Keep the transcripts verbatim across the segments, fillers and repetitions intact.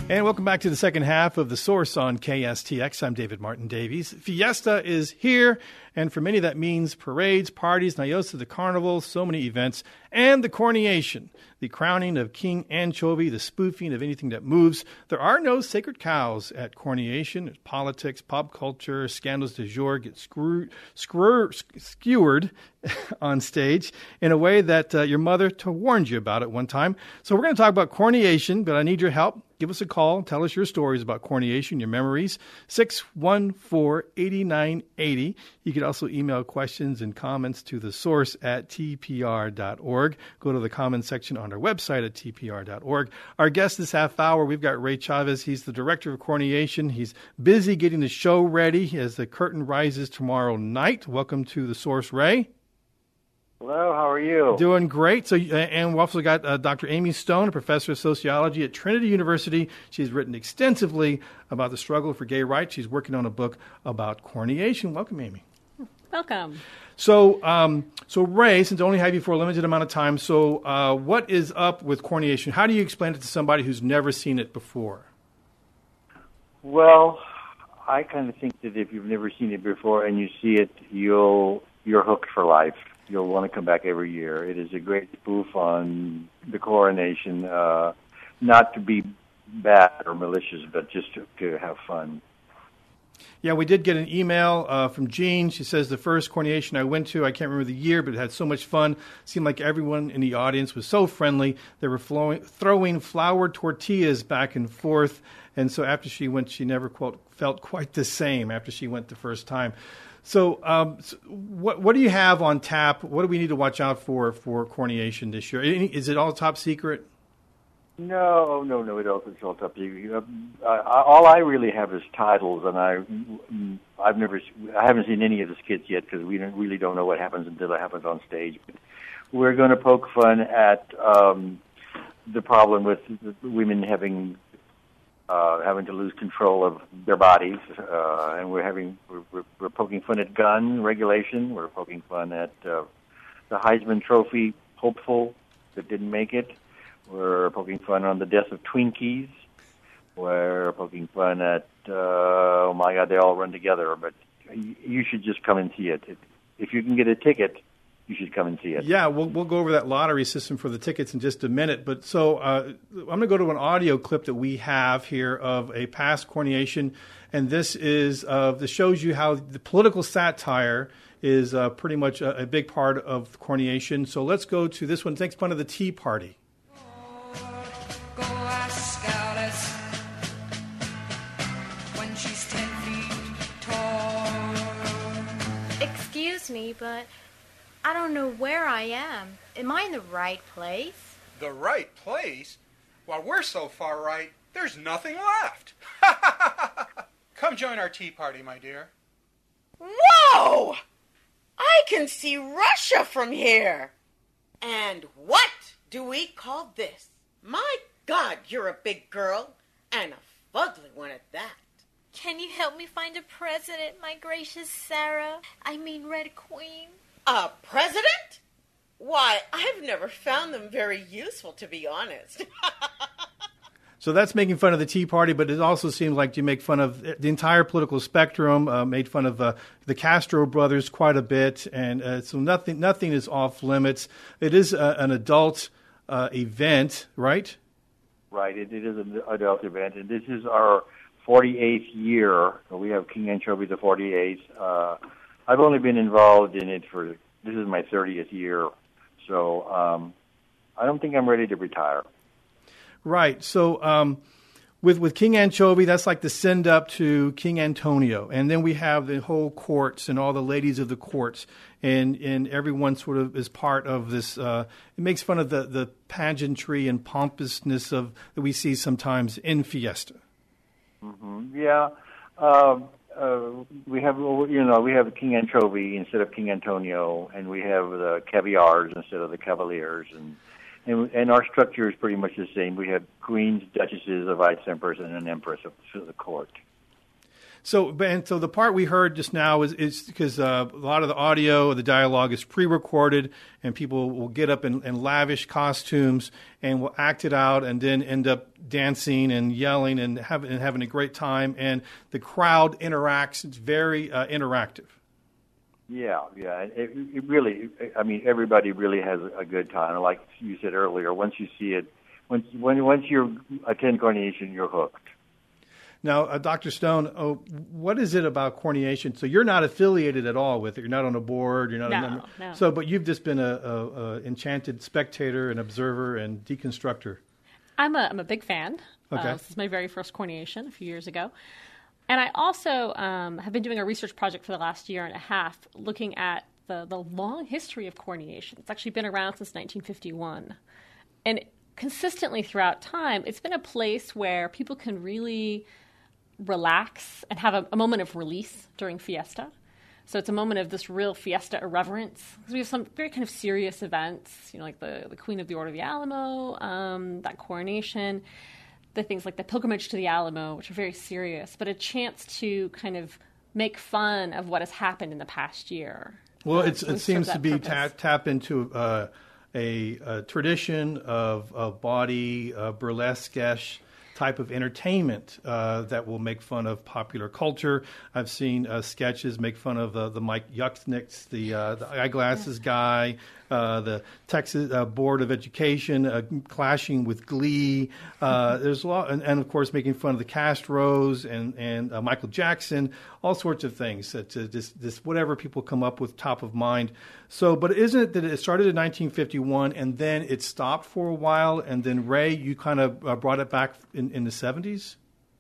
And welcome back to the second half of The Source on K S T X. I'm David Martin Davies. Fiesta is here, and for many that means parades, parties, Nyosa the Carnival, so many events, and the coronation, the crowning of King Anchovy, the spoofing of anything that moves. There are no sacred cows at coronation. There's politics, pop culture, scandals du jour get screwed, screw, skewered on stage in a way that uh, your mother t- warned you about at one time. So we're going to talk about coronation, but I need your help. Give us a call. Tell us your stories about coronation, your memories. six one four, eight nine eight zero. You can also email questions and comments to the source at t p r dot org. Go to the comments section on our website at t p r dot org. Our guest this half hour, we've got Ray Chavez. He's the director of coronation. He's busy getting the show ready as the curtain rises tomorrow night. Welcome to the Source, Ray. Hello, how are you? Doing great. So, and we've also got uh, Doctor Amy Stone, a professor of sociology at Trinity University. She's written extensively about the struggle for gay rights. She's working on a book about coronation. Welcome, Amy. Welcome. So, um, so Ray, since I only have you for a limited amount of time, so uh, what is up with coronation? How do you explain it to somebody who's never seen it before? Well, I kind of think that if you've never seen it before and you see it, you'll you're hooked for life. You'll want to come back every year. It is a great spoof on the coronation, uh, not to be bad or malicious, but just to, to have fun. Yeah, we did get an email uh, from Jean. She says the first coronation I went to, I can't remember the year, but it had so much fun. Seemed like everyone in the audience was so friendly. They were flowing, throwing flour tortillas back and forth. And so after she went, she never quote, felt quite the same after she went the first time. So, um, so what what do you have on tap? What do we need to watch out for for coronation this year? Is it all top secret? No, no, no. It all, it's all top secret. Uh, all I really have is titles, and I, I've never, I haven't seen any of the skits yet because we don't, really don't know what happens until it happens on stage. But we're going to poke fun at um, the problem with women having. Uh, having to lose control of their bodies, uh, and we're having we're, we're, we're poking fun at gun regulation. We're poking fun at uh, the Heisman Trophy hopeful that didn't make it. We're poking fun on the death of Twinkies. We're poking fun at uh, oh my God, they all run together. But you should just come and see it. If you can get a ticket, you should come and see it. Yeah, we'll we'll go over that lottery system for the tickets in just a minute. But so uh, I'm going to go to an audio clip that we have here of a past coronation, and this is uh, this shows you how the political satire is uh, pretty much a, a big part of coronation. So let's go to this one. It makes fun of the Tea Party. Go ask Alice when she's ten feet tall. Excuse me, but I don't know where I am. Am I in the right place? The right place? While we're so far right, there's nothing left. Come join our tea party, my dear. Whoa! I can see Russia from here. And what do we call this? My God, you're a big girl, and a fugly one at that. Can you help me find a president, my gracious Sarah? I mean, Red Queen. A president? Why, I've never found them very useful, to be honest. So that's making fun of the Tea Party, but it also seems like you make fun of the entire political spectrum, uh, made fun of uh, the Castro brothers quite a bit, and uh, so nothing nothing is off limits. It is uh, an adult uh, event, right? Right, it, it is an adult event, and this is our forty-eighth year. We have King Anchovy the forty-eighth. Uh, I've only been involved in it for, this is my thirtieth year, so um, I don't think I'm ready to retire. Right. So um, with with King Anchovy, that's like the send up to King Antonio, and then we have the whole courts and all the ladies of the courts, and and everyone sort of is part of this. Uh, it makes fun of the the pageantry and pompousness of that we see sometimes in Fiesta. Mm-hmm. Yeah. Um, uh, we have you know we have King Anchovy instead of King Antonio, and we have the caviars instead of the cavaliers, and. And, and our structure is pretty much the same. We have queens, duchesses, a vice empress, and an empress of the court. So, and so the part we heard just now is is because uh, a lot of the audio, the dialogue is pre-recorded, and people will get up in, in lavish costumes and will act it out, and then end up dancing and yelling and having and having a great time. And the crowd interacts; it's very uh, interactive. Yeah, yeah. It, it really, I mean, everybody really has a good time. Like you said earlier, once you see it, once when once you attend Coronation, you're hooked. Now, uh, Doctor Stone, oh, what is it about Coronation? So you're not affiliated at all with it. You're not on a board. You're not no, a member. No. So, but you've just been a, a, a enchanted spectator and observer and deconstructor. I'm a I'm a big fan. Okay. Uh, this is my very first Coronation a few years ago. And I also um, have been doing a research project for the last year and a half looking at the, the long history of Coronation. It's actually been around since nineteen fifty-one. And consistently throughout time, it's been a place where people can really relax and have a, a moment of release during Fiesta. So it's a moment of this real Fiesta irreverence. Because we have some very kind of serious events, you know, like the, the Queen of the Order of the Alamo, um, that coronation, the things like the pilgrimage to the Alamo, which are very serious, but a chance to kind of make fun of what has happened in the past year. Well, uh, it's, so it seems to be ta- purpose. tap into uh, a, a tradition of, of bawdy, uh, burlesque-ish type of entertainment uh, that will make fun of popular culture. I've seen uh, sketches make fun of uh, the Mike Yuxniks, the, uh, the eyeglasses guy, uh, the Texas uh, Board of Education uh, clashing with Glee. Uh, there's a lot, and, and of course making fun of the Castros and and uh, Michael Jackson, all sorts of things. That uh, this this whatever people come up with top of mind. So, but isn't it that it started in nineteen fifty-one and then it stopped for a while, and then Ray, you kind of uh, brought it back in, in the seventies?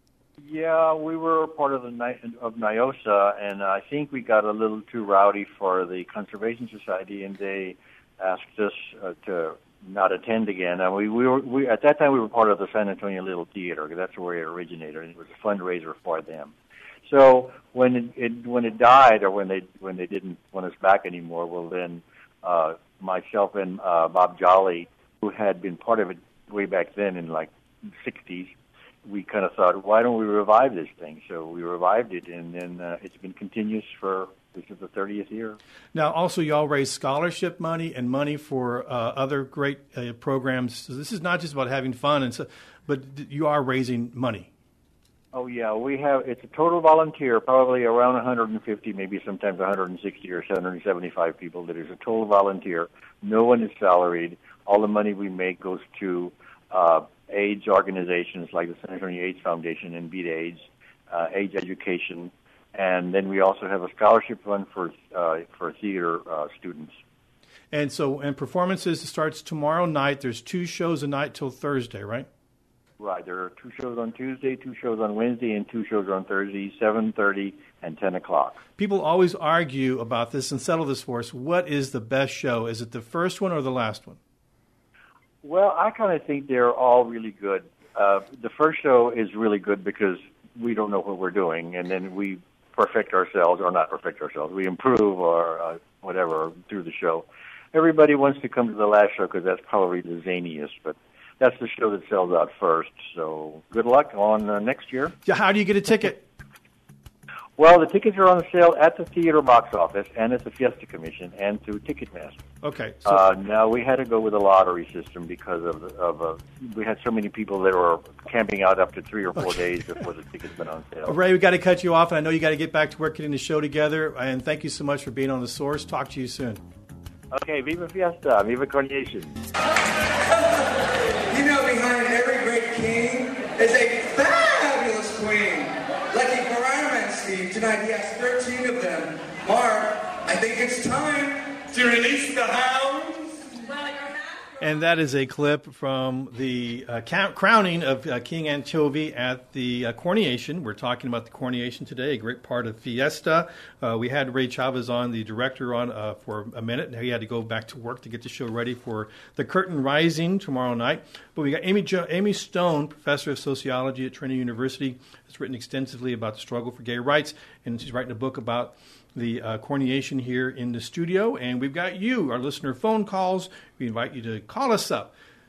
Yeah, we were part of the Ni- of NIOSA, and I think we got a little too rowdy for the Conservation Society, and they asked us uh, to not attend again. And we, we were we at that time we were part of the San Antonio Little Theater. That's where it originated, and it was a fundraiser for them. So when it, it when it died, or when they when they didn't want us back anymore, well then uh, myself and uh, Bob Jolly, who had been part of it way back then in like the sixties, we kind of thought, why don't we revive this thing? So we revived it, and then uh, it's been continuous for this is the thirtieth year. Now, also, y'all raise scholarship money and money for uh, other great uh, programs. So this is not just about having fun, and so, but you are raising money. Oh yeah, we have. It's a total volunteer, probably around one hundred fifty, maybe sometimes one hundred sixty or seven hundred seventy-five people. That is a total volunteer. No one is salaried. All the money we make goes to uh, AIDS organizations like the San Antonio AIDS Foundation and Beat AIDS, uh, AIDS education, and then we also have a scholarship fund for uh, for theater uh, students. And so, and performances starts tomorrow night. There's two shows a night till Thursday, right? Right. There are two shows on Tuesday, two shows on Wednesday, and two shows on Thursday, seven thirty and ten o'clock. People always argue about this and settle this for us. What is the best show? Is it the first one or the last one? Well, I kind of think they're all really good. Uh, the first show is really good because we don't know what we're doing, and then we perfect ourselves, or not perfect ourselves. We improve or uh, whatever through the show. Everybody wants to come to the last show because that's probably the zaniest, but that's the show that sells out first. So good luck on uh, next year. Yeah, how do you get a ticket? Well, the tickets are on sale at the theater box office and at the Fiesta Commission and through Ticketmaster. Okay. So, uh, now, we had to go with a lottery system because of, of uh, we had so many people that were camping out up to three or four okay. days before the tickets went on sale. Ray, we got to cut you off, and I know you got to get back to work getting the show together. And thank you so much for being on The Source. Talk to you soon. Okay, Viva Fiesta, Viva Coronation. You know, behind every great king is a fabulous queen. Lucky Paranorman, Steve. Tonight he has thirteen of them. Mark, I think it's time to release the hounds. And that is a clip from the uh, crowning of uh, King Anchovy at the uh, Coronation. We're talking about the Coronation today, a great part of Fiesta. Uh, we had Ray Chavez on, the director, on uh, for a minute. Now he had to go back to work to get the show ready for the curtain rising tomorrow night. But we got Amy, jo- Amy Stone, professor of sociology at Trinity University, has written extensively about the struggle for gay rights, and she's writing a book about the uh, Coronation here in the studio. And we've got you, our listener phone calls. We invite you to call us up,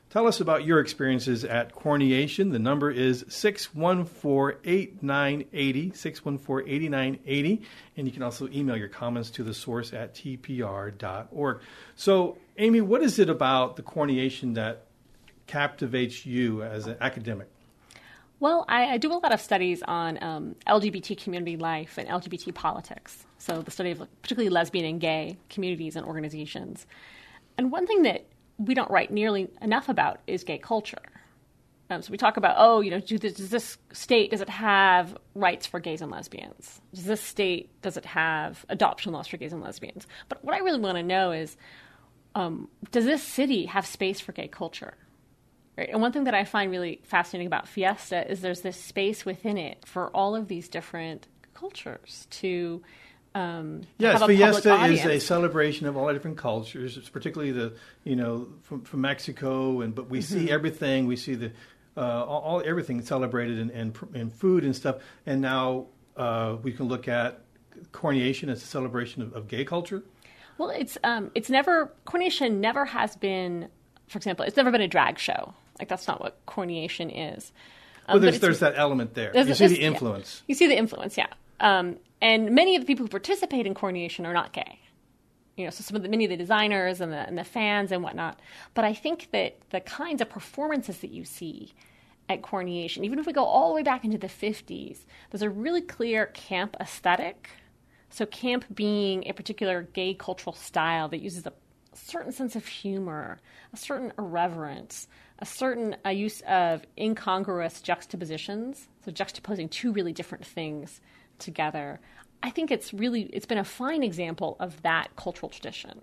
tell us about your experiences at Corniation. The number is six one four, eight nine eight zero, six one four, eight nine eight zero, and you can also email your comments to the source at t p r dot org. So, Amy, what is it about the Corniation that captivates you as an academic? Well, I, I do a lot of studies on um, L G B T community life and L G B T politics. So the study of particularly lesbian and gay communities and organizations. And one thing that we don't write nearly enough about is gay culture. Um, so we talk about, oh, you know, do this, does this state, does it have rights for gays and lesbians? Does this state, does it have adoption laws for gays and lesbians? But what I really want to know is, um, does this city have space for gay culture? Right. And one thing that I find really fascinating about Fiesta is there's this space within it for all of these different cultures to um, yes, have a Fiesta public is a audience. celebration of all the different cultures. It's particularly the, you know, from, from Mexico, and but we Mm-hmm. see everything. We see the uh, all, all everything celebrated in, in, in food and stuff. And now uh, we can look at Corniation as a celebration of, of gay culture. Well, it's um, it's never Corniation never has been, for example, it's never been a drag show. Like, that's not what Corniation is. Um, Well, there's but there's that element there. there's- You see the there's- yeah. influence. You see the influence, yeah. Um, and many of the people who participate in Corniation are not gay. You know, so some of the, many of the designers and the, and the fans and whatnot. But I think that the kinds of performances that you see at Corniation, even if we go all the way back into the fifties, there's a really clear camp aesthetic. So camp being a particular gay cultural style that uses a certain sense of humor, a certain irreverence, a certain uh, use of incongruous juxtapositions, so juxtaposing two really different things together. I think it's really, it's been a fine example of that cultural tradition.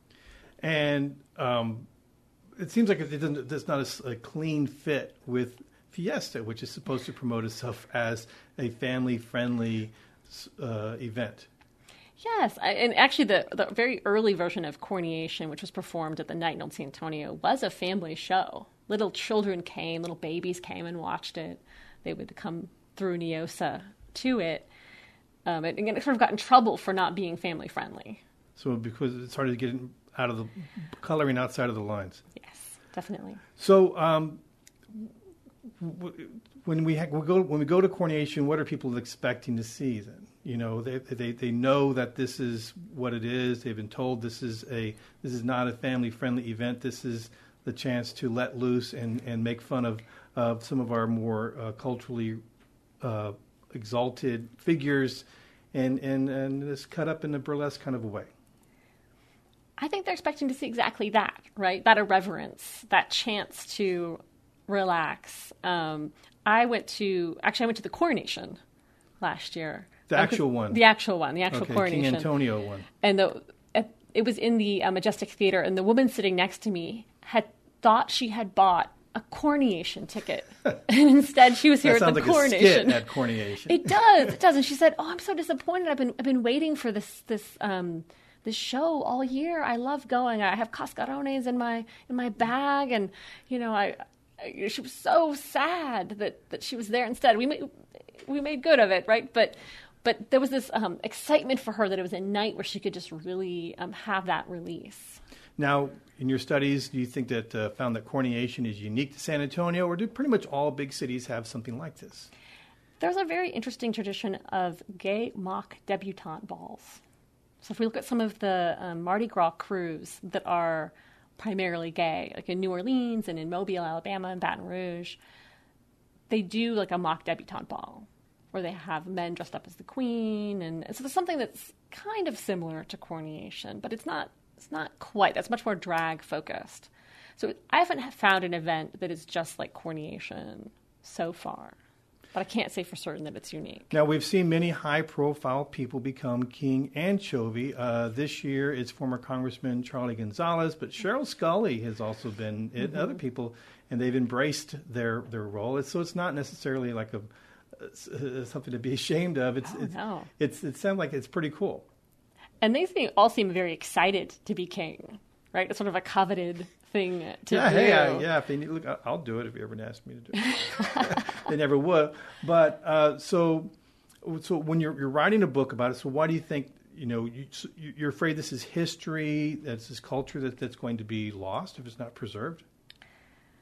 And um, it seems like it doesn't, it's not a, a clean fit with Fiesta, which is supposed to promote itself as a family-friendly uh, event. Yes, I, and actually the, the very early version of Corniation, which was performed at the Night in Old San Antonio, was a family show. Little children came, little babies came and watched it. They would come through Neosa to it. Um, and again, it sort of got in trouble for not being family friendly. So because it's hard to get out of the coloring outside of the lines. Yes, definitely. So um, w- when we, ha- we go when we go to Corniation, what are people expecting to see then? You know, they, they they know that this is what it is. They've been told this is a this is not a family friendly event. This is the chance to let loose and, and make fun of uh, some of our more uh, culturally uh, exalted figures, and and and just cut up in a burlesque kind of a way. I think they're expecting to see exactly that, right? That irreverence, that chance to relax. Um, I went to actually I went to the Coronation last year. The Um, actual one. The actual one. The actual Okay, Coronation. King Antonio one. And the, it was in the uh, Majestic Theater, and the woman sitting next to me had thought she had bought a Corniation ticket, and instead she was here That at the sounds like a Coronation. skit at Corniation. It does. It does. And she said, "Oh, I'm so disappointed. I've been I've been waiting for this this um this show all year. I love going. I have cascarones in my in my bag, and you know I." I she was so sad that, that she was there instead. We made we made good of it, right? But but there was this um, excitement for her that it was a night where she could just really um, have that release. Now, in your studies, do you think that uh, found that Corniation is unique to San Antonio, or do pretty much all big cities have something like this? There's a very interesting tradition of gay mock debutante balls. So if we look at some of the um, Mardi Gras crews that are primarily gay, like in New Orleans and in Mobile, Alabama, and Baton Rouge, they do like a mock debutante ball where they have men dressed up as the queen, and so there's something that's kind of similar to Corniation, but it's not it's not quite. That's much more drag focused. So I haven't found an event that is just like Corniation so far, but I can't say for certain that it's unique. Now, we've seen many high-profile people become king anchovy. Uh, this year, it's former Congressman Charlie Gonzalez, but Cheryl Scully has also been it, Mm-hmm. other people, and they've embraced their, their role. It's, so it's not necessarily like a uh, something to be ashamed of. It's, Oh, it's, no. it's it sounds like it's pretty cool. And they seem, all seem very excited to be king, right? It's sort of a coveted thing to yeah, do. hey, I, yeah. If they need, look, I- I'll do it if you ever asked me to do it. They never would. But uh, so, so when you're you're writing a book about it, so why do you think you know you, so you- you're afraid this is history, that's this culture that, that's going to be lost if it's not preserved?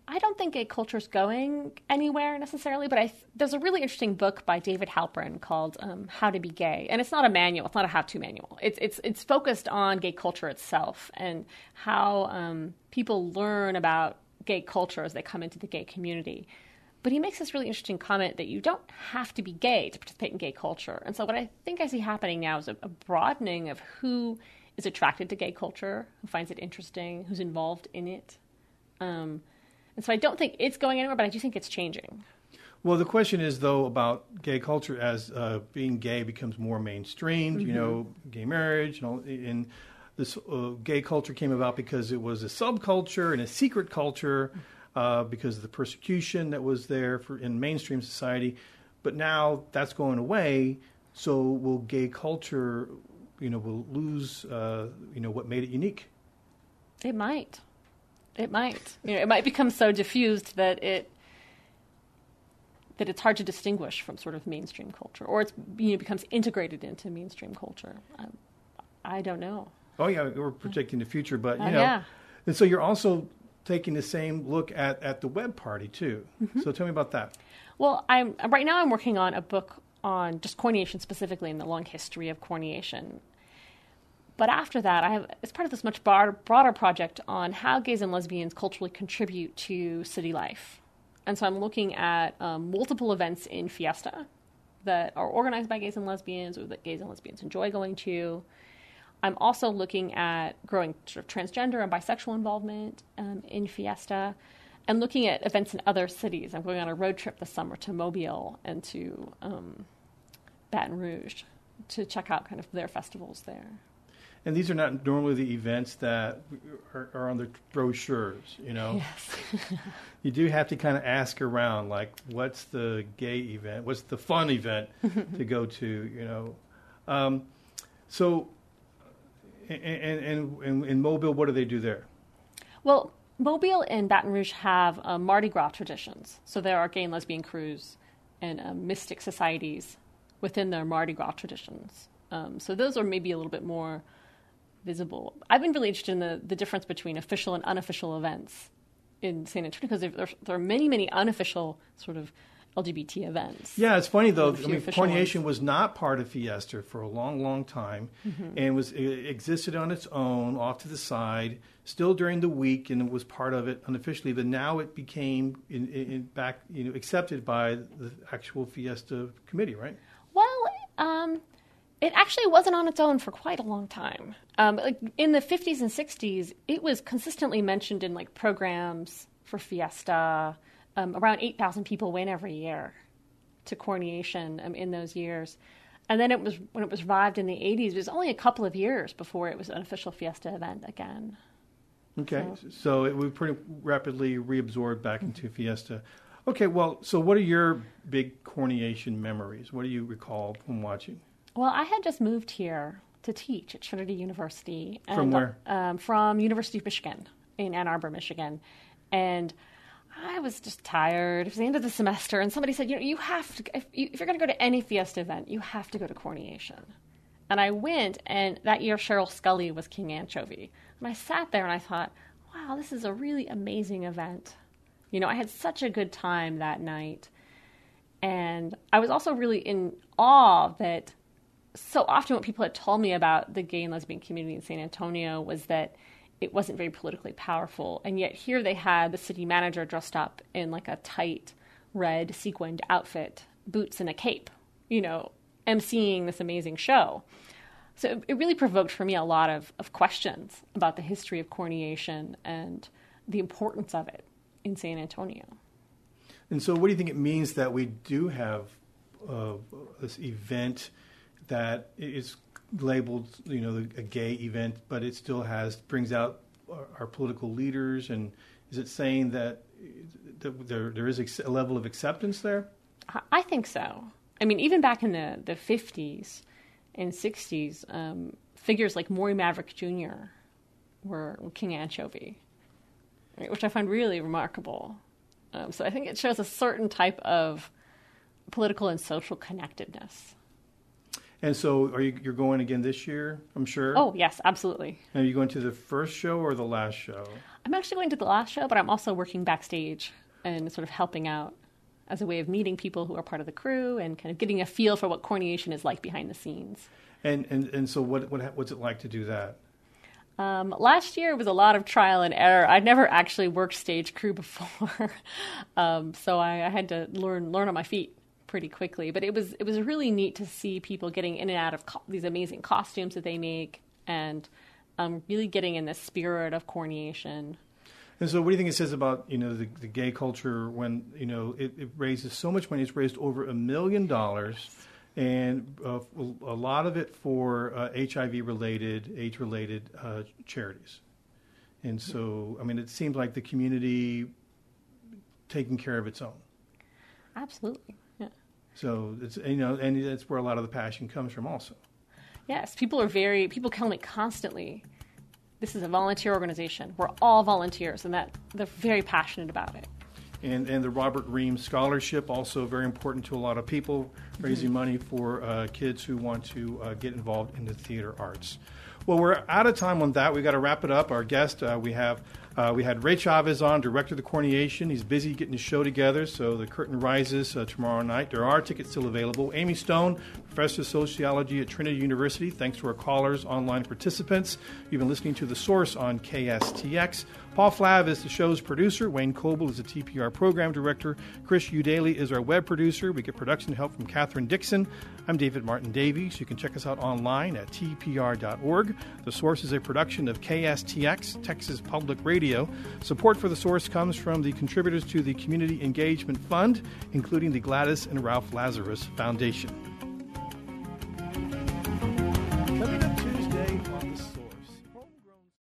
I don't think gay culture is going anywhere necessarily, but I th- there's a really interesting book by David Halperin called um, How to Be Gay. And it's not a manual. It's not a how-to manual. It's it's it's focused on gay culture itself and how um, people learn about gay culture as they come into the gay community. But he makes this really interesting comment that you don't have to be gay to participate in gay culture. And so what I think I see happening now is a, a broadening of who is attracted to gay culture, who finds it interesting, who's involved in it. Um, and so I don't think it's going anywhere, but I do think it's changing. Well, the question is, though, about gay culture as uh, being gay becomes more mainstreamed, mm-hmm. you know, gay marriage, and, all, and this uh, gay culture came about because it was a subculture and a secret culture uh, because of the persecution that was there for, in mainstream society. But now that's going away, so will gay culture, you know, will lose, uh, you know, what made it unique? It might. It might. You know, it might become so diffused that it that it's hard to distinguish from sort of mainstream culture, or it's you know becomes integrated into mainstream culture. Um, I don't know. Oh yeah, we're projecting the future, but you uh, know, yeah. and so you're also taking the same look at, at the web party too. Mm-hmm. So tell me about that. Well, I'm right now I'm working on a book on just corneation specifically and the long history of corneation. But after that, I have, as part of this much broader, broader project on how gays and lesbians culturally contribute to city life. And so I'm looking at um, multiple events in Fiesta that are organized by gays and lesbians or that gays and lesbians enjoy going to. I'm also looking at growing sort of transgender and bisexual involvement um, in Fiesta and looking at events in other cities. I'm going on a road trip this summer to Mobile and to um, Baton Rouge to check out kind of their festivals there. And these are not normally the events that are, are on the brochures, you know. Yes. You do have to kind of ask around, like, what's the gay event? What's the fun event to go to, you know? Um, so, and, and, and in Mobile, what do they do there? Well, Mobile and Baton Rouge have um, Mardi Gras traditions. So there are gay and lesbian crews and um, mystic societies within their Mardi Gras traditions. Um, so those are maybe a little bit more visible. I've been really interested in the, the difference between official and unofficial events in San Antonio because there, there are many, many unofficial sort of L G B T events. Yeah, it's funny though. I mean, corneation ones. was not part of Fiesta for a long, long time, mm-hmm. and was it existed on its own, off to the side, still during the week, and it was part of it unofficially. But now it became in, in back, you know, accepted by the actual Fiesta committee, right? Well, um, it actually wasn't on its own for quite a long time. Um, like in the fifties and sixties, it was consistently mentioned in like programs for Fiesta. Um, around eight thousand people went every year to corneation um, in those years. And then it was when it was revived in the eighties, it was only a couple of years before it was an official Fiesta event again. Okay, so, so it would pretty rapidly reabsorbed back mm-hmm. into Fiesta. Okay, well, so what are your big corneation memories? What do you recall from watching? Well, I had just moved here to teach at Trinity University. And, from where? Um, from University of Michigan in Ann Arbor, Michigan. And I was just tired. It was the end of the semester, and somebody said, you know, you have to, if, you, if you're going to go to any Fiesta event, you have to go to corneation. And I went, and that year Cheryl Scully was King Anchovy. And I sat there and I thought, wow, this is a really amazing event. You know, I had such a good time that night. And I was also really in awe that so often what people had told me about the gay and lesbian community in San Antonio was that it wasn't very politically powerful. And yet here they had the city manager dressed up in like a tight red sequined outfit, boots and a cape, you know, emceeing this amazing show. So it really provoked for me a lot of, of questions about the history of corneation and the importance of it in San Antonio. And so what do you think it means that we do have uh, this event that is labeled, you know, a gay event, but it still has, brings out our, our political leaders? And is it saying that, that there there is a level of acceptance there? I think so. I mean, even back in the, the fifties and sixties, um, figures like Maury Maverick Junior were King Anchovy, right, which I find really remarkable. Um, so I think it shows a certain type of political and social connectedness. And so are you, you're going again this year, I'm sure? Oh, yes, absolutely. And are you going to the first show or the last show? I'm actually going to the last show, but I'm also working backstage and sort of helping out as a way of meeting people who are part of the crew and kind of getting a feel for what Corniation is like behind the scenes. And and, and so what, what what's it like to do that? Um, last year was a lot of trial and error. I'd never actually worked stage crew before, um, so I, I had to learn learn on my feet pretty quickly. But it was it was really neat to see people getting in and out of co- these amazing costumes that they make, and um, really getting in the spirit of Corniation. And so what do you think it says about, you know, the, the gay culture when, you know, it, it raises so much money? It's raised over a million dollars, and uh, a lot of it for uh, H I V-related, AIDS-related uh, charities. And so, I mean, it seems like the community taking care of its own. Absolutely, yeah. So, it's, you know, and that's where a lot of the passion comes from also. Yes, people are very, people tell me constantly, this is a volunteer organization. We're all volunteers, and that they're very passionate about it. And and the Robert Ream Scholarship, also very important to a lot of people, raising mm-hmm. money for uh, kids who want to uh, get involved in the theater arts. Well, we're out of time on that. We've got to wrap it up. Our guest, uh, we have uh, we had Ray Chavez on, director of the Corniation. He's busy getting his show together, so the curtain rises uh, tomorrow night. There are tickets still available. Amy Stone, professor of sociology at Trinity University. Thanks to our callers, online participants. You've been listening to The Source on K S T X. Paul Flav is the show's producer. Wayne Coble is the T P R program director. Chris Udaly is our web producer. We get production help from Catherine Dixon. I'm David Martin Davies. You can check us out online at T P R dot org. The Source is a production of K S T X, Texas Public Radio. Support for The Source comes from the contributors to the Community Engagement Fund, including the Gladys and Ralph Lazarus Foundation.